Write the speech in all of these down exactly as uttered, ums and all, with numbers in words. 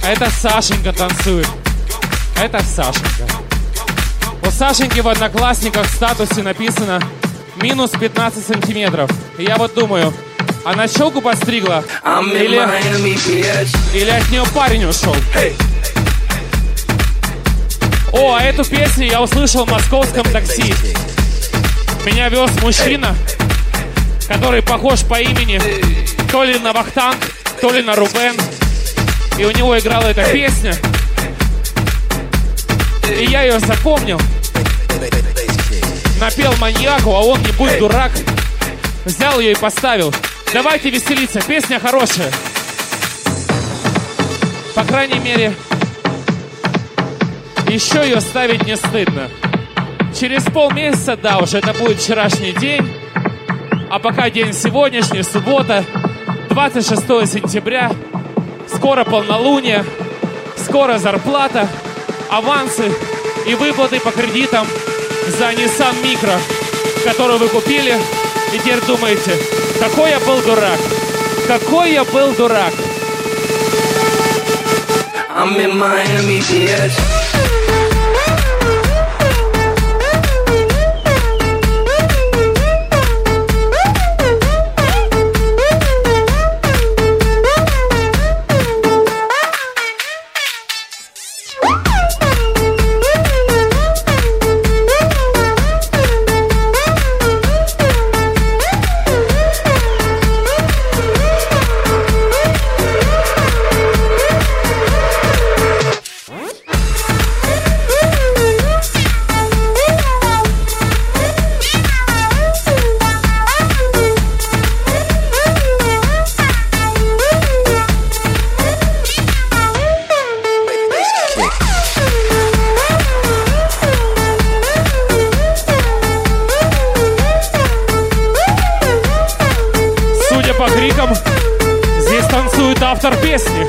Это Сашенька танцует. Это Сашенька. У Сашеньки в Одноклассниках в статусе написано минус пятнадцать сантиметров. И я вот думаю, она щелку подстригла? Или, или от нее парень ушел? Hey. О, а эту песню я услышал в московском такси. Меня вез мужчина, который похож по имени то ли на Вахтанг, то ли на Рубен. И у него играла эта песня. И я ее запомнил. Напел маньяку, а он, не будь дурак, взял ее и поставил. Давайте веселиться, песня хорошая. По крайней мере, еще ее ставить не стыдно. Через полмесяца, да уж, это будет вчерашний день. А пока день сегодняшний, суббота, двадцать шестое сентября. Скоро полнолуние, скоро зарплата, авансы и выплаты по кредитам за Nissan Micra, которую вы купили. И теперь думаете, какой я был дурак, какой я был дурак. I'm in Miami, bitch. По крикам, здесь танцует автор песни.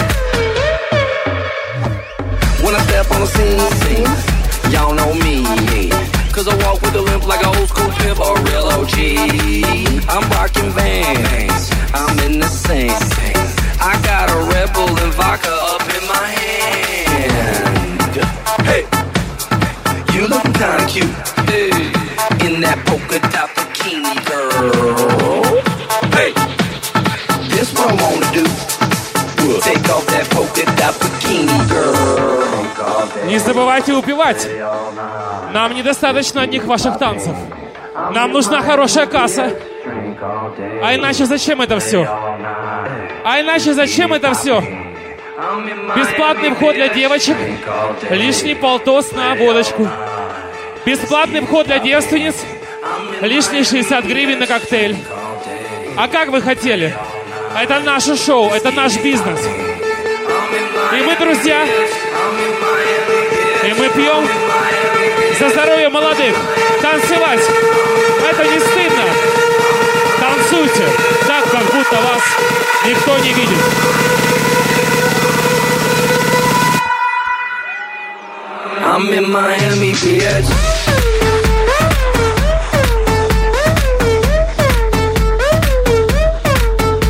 When I step on the scene, y'all know me. Cause I walk with a limp like an old school pimp or a real O G. I'm rocking Vans, I'm in the scene. I got a Red Bull and vodka up in my hand. Hey, you looking kinda cute. Hey, in that polka dot bikini, girl. Hey, this what I wanna do. Take off that polka dot bikini, girl. Не забывайте упивать. Нам недостаточно одних ваших танцев. Нам нужна хорошая касса. А иначе зачем это все? А иначе зачем это все? Бесплатный вход для девочек, лишний полтос на водочку. Бесплатный вход для девственниц, лишние шестьдесят гривен на коктейль. А как вы хотели? Это наше шоу, это наш бизнес. И мы, друзья, и мы пьем за здоровье молодых. Танцевать, это не стыдно. Танцуйте так, как будто вас никто не видит. I'm in Miami, bitch.